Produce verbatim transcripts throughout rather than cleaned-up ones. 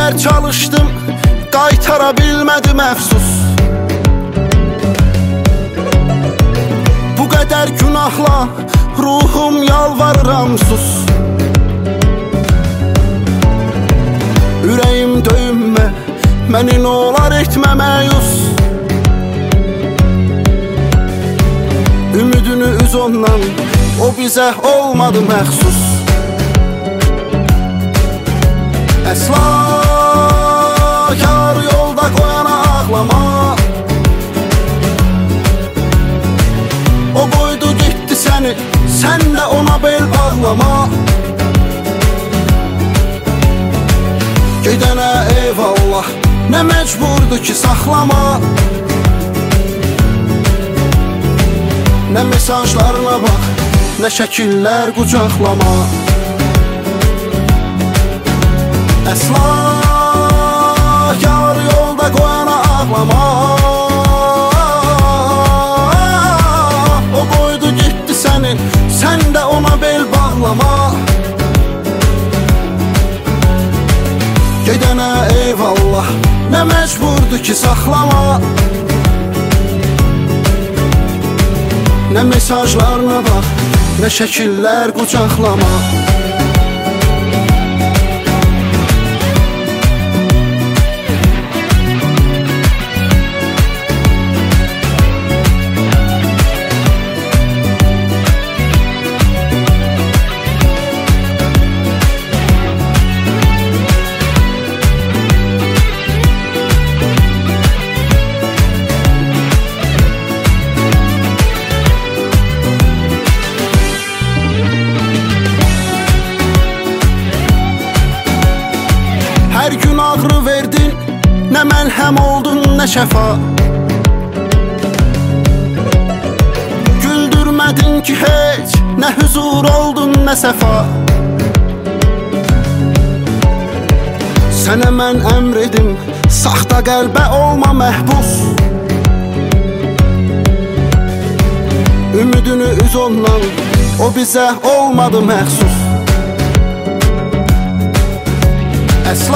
qədər çalışdım, qaytara bilmədim əfsus. Bu qədər günahla ruhum yalvarıram sus. Ürəyim döyünmə, məni nolar etmə məyus. Ümidini üz ondan, o bizə olmadı məxsus. Əsla yar yolda qoyana ağlama. O qoydu getdi səni, sən də ona bel bağlama. Gedənə eyvallah, nə məcburdur ki saxlama. Nə mesajlarına bax, nə şəkillər qucaqlama. Əsla yar yolda qoyana ağlama. O qoydu getdi səni, sən də ona bel bağlama. Gedənə eyvallah, nə məcburdur ki saxlama. Nə mesajlarına bax, nə şəkillər qucaqlama. Hər gün ağrı verdin, nə məlhəm oldun, nə şəfa. Güldürmədin ki heç, nə huzur oldun, nə səfa. Sənə mən əmr edim, saxta qəlbə olma məhbus. Ümidini üz ondan, o bizə olmadı məxsus. Əsla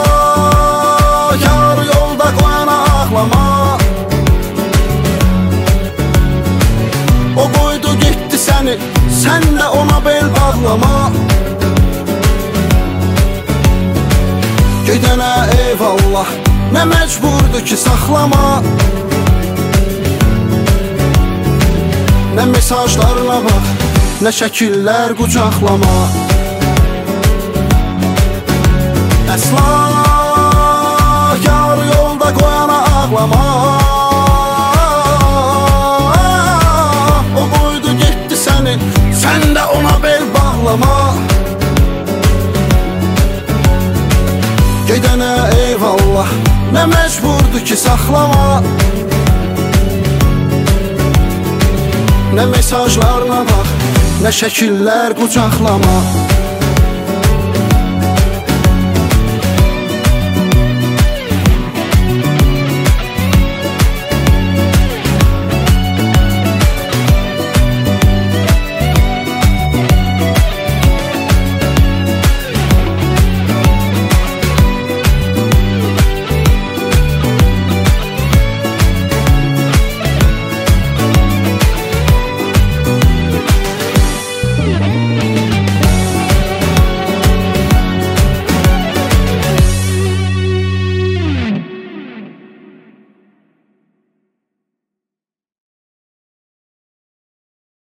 yar yolda qoyana ağlama. O qoydu getdi səni, sən də ona bel bağlama. Gedənə eyvallah, nə məcburdur ki saxlama. Nə mesajlarına bax, nə şəkillər qucaqlama. Əsla yar yolda qoyana ağlama. O qoydu getdi səni, sən də ona bel bağlama. Gedənə eyvallah, nə məcburdur ki saxlama. Nə mesajlarına bax, nə şəkillər qucaqlama. We'll be right back.